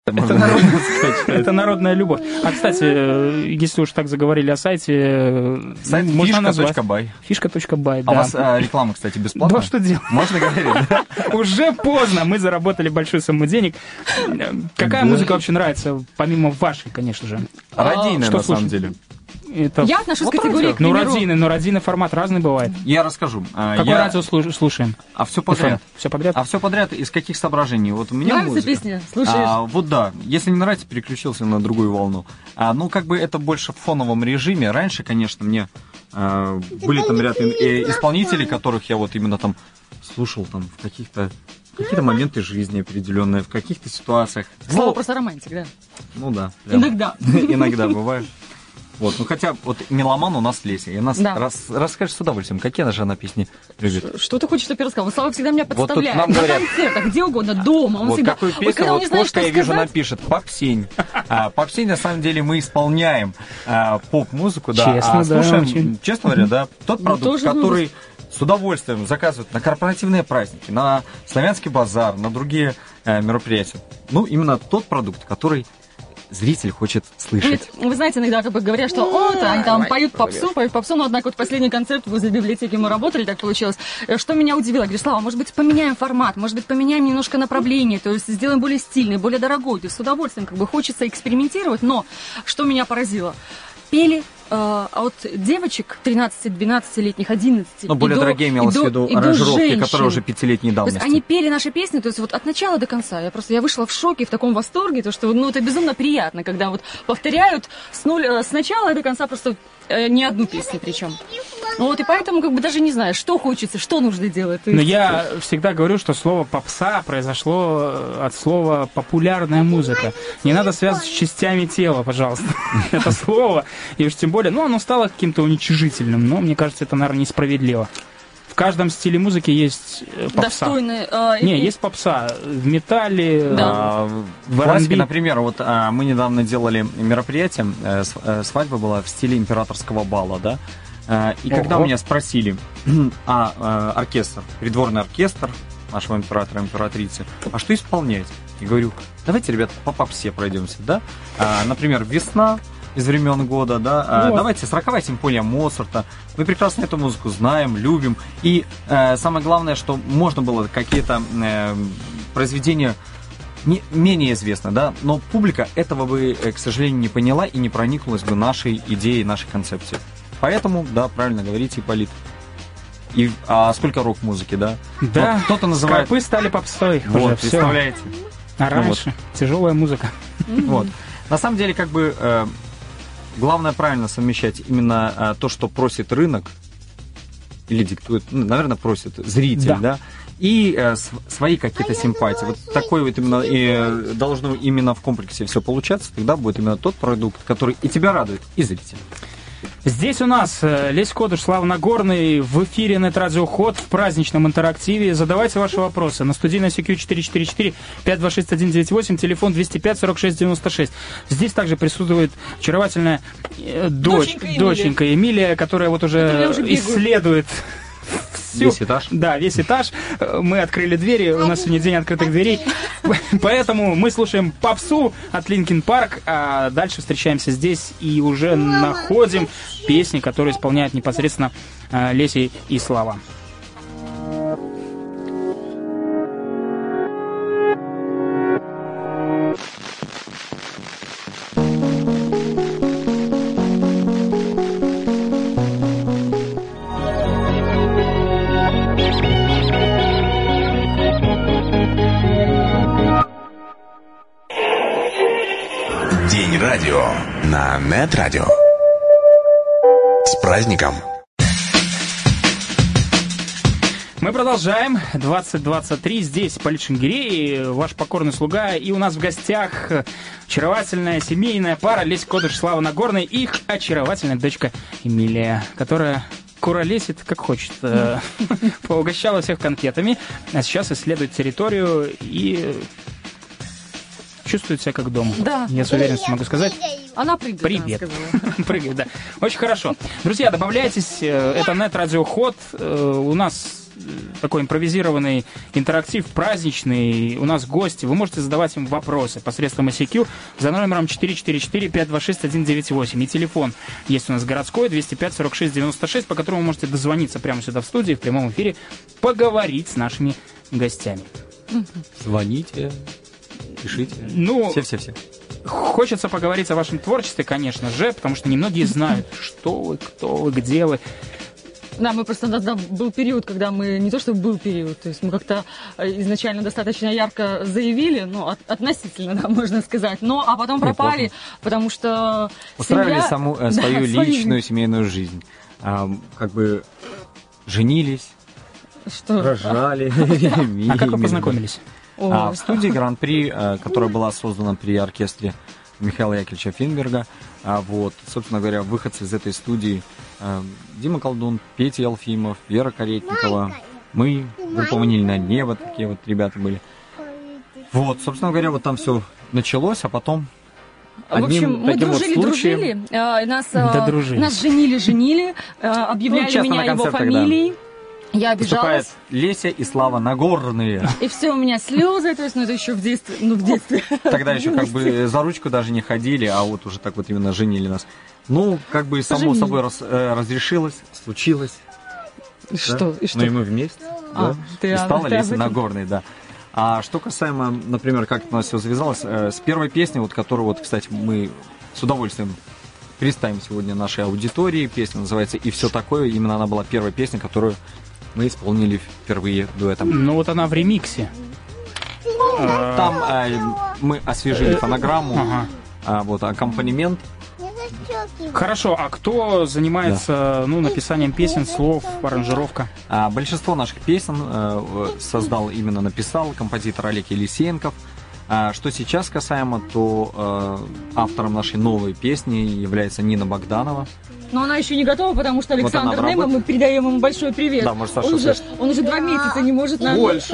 Это народная любовь. А, кстати, если уж так заговорили о сайте, можно назвать. Фишка.бай. А у вас реклама, кстати, бесплатная? Да, что делать? Можно говорить, да? Уже поздно, мы заработали большую сумму денег. Какая музыка вообще нравится, помимо вашей, конечно же? Радийная, на самом деле. Я отношусь к категории, к примеру... радийный формат разный бывает. Я расскажу. Какое радио слушаем? А все подряд. Все подряд? А все подряд из каких соображений? Вот у меня нравится музыка. Песня, слушаешь? Вот да. Если не нравится, переключился на другую волну. Как бы это больше в фоновом режиме. Раньше, конечно, мне были там ряд исполнителей, которых я вот именно там слушал там в какие-то моменты жизни определенные, в каких-то ситуациях. Слово просто романтик, да? Ну да. Иногда. Иногда бывает. Вот, хотя вот меломан у нас Леся. И нас расскажешь с удовольствием, какие же она песни любит. Что ты хочешь, чтобы я рассказала? Слава всегда меня подставляет. Вот тут нам говорят, на концертах, где угодно, дома. Он вот всегда... какую песню, вот кошка, я вижу, напишет «Попсень». «Попсень», на самом деле, мы исполняем поп-музыку, да. Честно, слушаем, честно говоря, да, тот продукт, который с удовольствием заказывают на корпоративные праздники, на славянский базар, на другие мероприятия. Именно тот продукт, который зритель хочет слышать. Вы знаете, иногда как бы говорят, что они там поют попсу, но, однако, вот последний концерт возле библиотеки мы работали, так получилось. Что меня удивило? Я говорю, Слава, может быть, поменяем формат, может быть, поменяем немножко направление, то есть сделаем более стильный, более дорогой. То есть с удовольствием как бы хочется экспериментировать, но что меня поразило? Пели от девочек 13-12-летних, 11. Более дорогие имелось в виду аранжировки, которые уже 5-летней давности. То есть они пели наши песни, то есть вот от начала до конца. Я вышла в шоке, в таком восторге, то что это безумно приятно, когда вот повторяют с начала до конца просто не одну песню причем. И поэтому как бы даже не знаю, что хочется, что нужно делать. Но я всегда говорю, что слово «попса» произошло от слова «популярная музыка». Не надо связывать с частями тела, пожалуйста, это слово. И уж тем более, оно стало каким-то уничижительным, но мне кажется, это, наверное, несправедливо. В каждом стиле музыки есть попса. Есть попса в металле, в классике, например, вот мы недавно делали мероприятие, свадьба была в стиле императорского бала, да? И когда меня спросили, оркестр, придворный оркестр нашего императора, императрицы, а что исполнять? Я говорю, давайте, ребята, по попсе пройдемся, да? Например, «Весна» из времен года, да? Давайте 40-я симфония Моцарта. Мы прекрасно эту музыку знаем, любим. И самое главное, что можно было какие-то произведения менее известны, да? Но публика этого бы, к сожалению, не поняла и не проникнулась бы нашей идеей, нашей концепцией. Поэтому, да, правильно говорите, Ипполит. А сколько рок-музыки, да? Да, кто-то называет... Скорпы стали попсой. Вот, представляете? А раньше тяжелая музыка. Вот. На самом деле, как бы, главное правильно совмещать именно то, что просит рынок, или диктует, наверное, просит зритель, да? И свои какие-то симпатии. Вот такой вот именно и должно именно в комплексе все получаться, тогда будет именно тот продукт, который и тебя радует, и зрителя. Здесь у нас Лесь Кодыш, Слава Нагорный, в эфире Нет-Радио Хот в праздничном интерактиве. Задавайте ваши вопросы на студийной ICQ 444-526-198, телефон 205-46-96. Здесь также присутствует очаровательная доченька Эмилия, которая вот уже исследует весь этаж. Да, весь этаж. Мы открыли двери, у нас сегодня день открытых дверей. Поэтому мы слушаем попсу от Linkin Park, а дальше встречаемся здесь и уже находим песни, которые исполняют непосредственно Леся и Слава. Радио на Нет-Радио. С праздником! Мы продолжаем. 20:23. Здесь Ипполит Шенгирей, ваш покорный слуга. И у нас в гостях очаровательная семейная пара Лесь Кодыш, Слава Нагорный и их очаровательная дочка Эмилия, которая куролесит как хочет. Поугощала всех конфетами, а сейчас исследует территорию и чувствует себя как дома. Да. Я с уверенностью могу сказать. Она прыгает. Привет. Прыгает, да. Очень хорошо. Друзья, добавляйтесь. Это Нет-Радио Хот. У нас такой импровизированный интерактив, праздничный. У нас гости. Вы можете задавать им вопросы посредством ICQ за номером 444-526-198. И телефон есть у нас городской 205-46-96, по которому вы можете дозвониться прямо сюда в студии, в прямом эфире, поговорить с нашими гостями. Звоните, пишите. Ну, Все. хочется поговорить о вашем творчестве, конечно же, потому что немногие знают, что вы, кто вы, где вы. Да, мы просто, был период, когда мы, не то чтобы был период, то есть мы как-то изначально достаточно ярко заявили, ну, относительно, да, можно сказать, а потом пропали, неплохо. Потому что Устраивали семья, свою личную семейную жизнь. Как бы женились, что? рожали. А как вы познакомились? В студии Гран-при, которая была создана при оркестре Михаила Яковлевича Финберга. Собственно говоря, выходцы из этой студии Дима Колдун, Петя Елфимов, Вера Каретникова, мы, группа «Ванильное небо», такие вот ребята были. Собственно говоря, там все началось, а потом в общем, мы дружили, нас женили, объявляли меня его фамилией. Я обижалась. Выступает Леся и Слава Нагорные. И все, у меня слезы, то есть, это еще в детстве. Тогда еще как бы за ручку даже не ходили, а вот уже так вот именно женили нас. Как бы само собой разрешилось, случилось. И что? И и мы вместе. И стала Леся Нагорной, да. А что касаемо, например, как у нас все завязалось, с первой песни, которую, кстати, мы с удовольствием представим сегодня нашей аудитории. Песня называется «И все такое». Именно она была первой песней, которую мы исполнили впервые дуэтом. Она в ремиксе. Там мы освежили фонограмму, аккомпанемент. Хорошо, а кто занимается написанием песен, слов, аранжировка? Большинство наших песен написал композитор Олег Елисеенков. Что сейчас касаемо, то автором нашей новой песни является Нина Богданова. Но она еще не готова, потому что Александр Немо, мы передаем ему большой привет. Да, может, Саша он уже 2 месяца не может... Больше,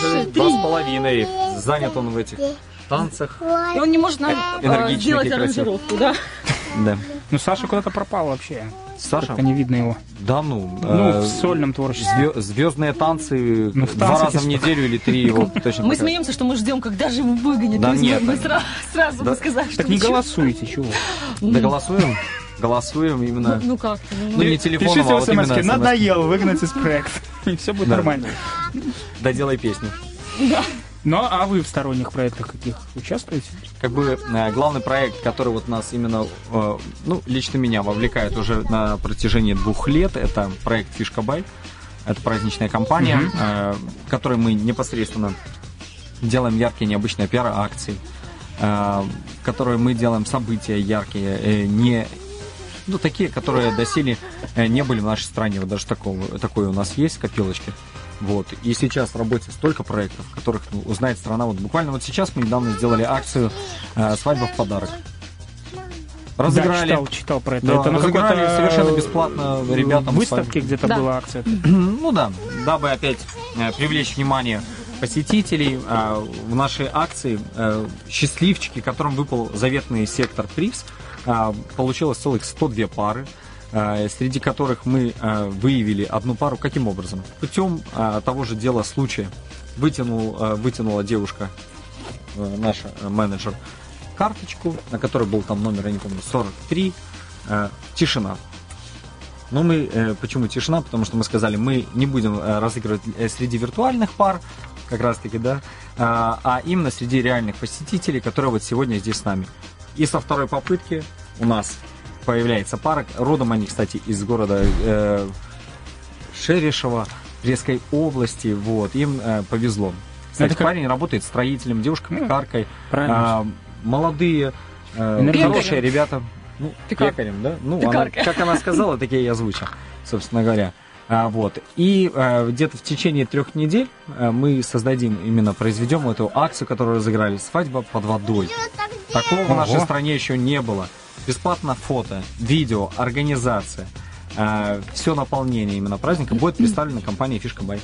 2,5. Занят он в этих танцах. И он не может нам сделать аранжировку, да? Да. Саша куда-то пропал вообще. Саша? Как-то не видно его. Да в сольном творчестве. Звездные танцы 2 раза в неделю или 3 его точно. Мы смеемся, что мы ждем, когда же его выгонят. Да нет. Мы сразу бы сказали, что... Так не голосуйте, чего? Да голосуем. Голосуем именно. Как-то. Не телефоном, пишите а вот именно смс-ки. Надоело выгнать из проекта. И все будет нормально. Доделай песню. Да. А вы в сторонних проектах каких участвуете? Как бы главный проект, который нас именно, лично меня вовлекает уже на протяжении 2 лет, это проект «Фишка Бай». Это праздничная компания, в которой мы непосредственно делаем яркие, необычные пиар-акции, в которой мы делаем события яркие, такие, которые доселе не были в нашей стране. Даже такое у нас есть в копилочке. И сейчас в работе столько проектов, которых узнает страна. Буквально сейчас мы недавно сделали акцию «Свадьба в подарок». Разыграли. Да, читал про это. Да, это разыграли совершенно бесплатно ребятам. В выставке где-то была акция. Дабы опять привлечь внимание посетителей в нашей акции, счастливчики, которым выпал заветный сектор-приз, получилось целых 102 пары. Среди которых мы выявили одну пару. Каким образом? Путем того же дела случая. Вытянула девушка, наша менеджер, карточку, на которой был там номер, я не помню, 43, тишина. Почему тишина? Потому что мы сказали, мы не будем разыгрывать среди виртуальных пар, как раз таки, да, а именно среди реальных посетителей, которые сегодня здесь с нами. И со второй попытки у нас появляется пара. Родом они, кстати, из города Шерешево, Брестской области. Им повезло. Кстати, парень работает строителем, девушка пекаркой. Молодые, хорошие ребята. Пекарем, да? Как она сказала, такие и озвучил, собственно говоря. И где-то в течение 3 недель мы произведем эту акцию, которую разыграли, «Свадьба под водой». Такого в нашей стране еще не было. Бесплатно фото, видео, организация, все наполнение именно праздника будет представлено компанией «Фишка Бай».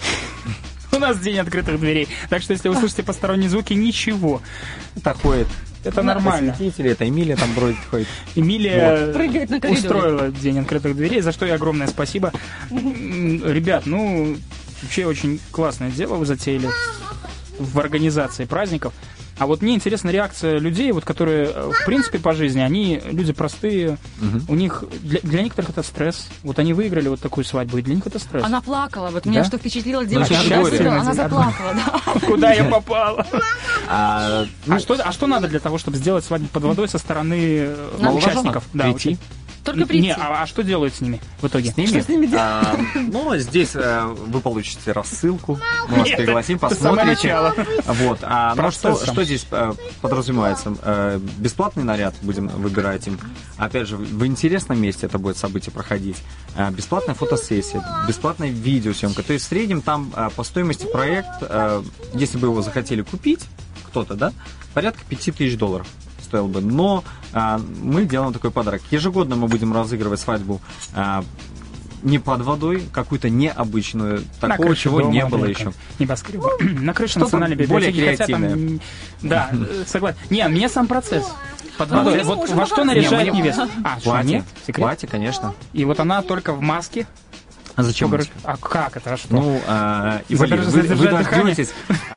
У нас день открытых дверей. Так что, если вы слышите посторонние звуки, ничего. Такое Это нормально. Осветители, это Эмилия там бродит, ходит. Эмилия Прыгает на коридоре. устроила день открытых дверей, за что ей огромное спасибо. Ребят, ну, вообще очень классное дело вы затеяли в организации праздников. А вот мне интересна реакция людей, вот, которые, в принципе, по жизни, они люди простые, у них, для некоторых это стресс. Вот они выиграли вот такую свадьбу, и для них это стресс. Она плакала. Вот меня Да? что впечатлила девушка, Ну, когда счастье. сидела, она заплакала, да. Куда я попала? А Что надо для того, чтобы сделать свадьбу под водой со стороны участников? Да, прийти. Только прийти. Не, а что делают с ними в итоге? С ними? Что с ними делать? Ну, здесь вы получите рассылку, мы вас Нет, пригласим, это самое посмотрите. начало. Вот. Ну, Процесс что здесь подразумевается? Бесплатный наряд будем выбирать им. Опять же, в интересном месте это будет событие проходить. Бесплатная фотосессия, бесплатная видеосъемка. То есть в среднем там по стоимости проект, если бы его захотели купить, кто-то, да, порядка $5000 стоил бы. Но мы делаем такой подарок. Ежегодно мы будем разыгрывать свадьбу не под водой, какую-то необычную, такого, чего не было еще. Небоскреба. На крыше Что-то национальной более библиотеки. Хотя там, креативное. да, согласен. Не, мне сам процесс. Под водой. мы Вот можем во что показать. наряжает Не, мы не- невеста? А, что, Платье, нет? Секрет? платье, конечно. И вот она только в маске. А зачем? А как это? А что? Ну, и вы Задержать дыхание? дождетесь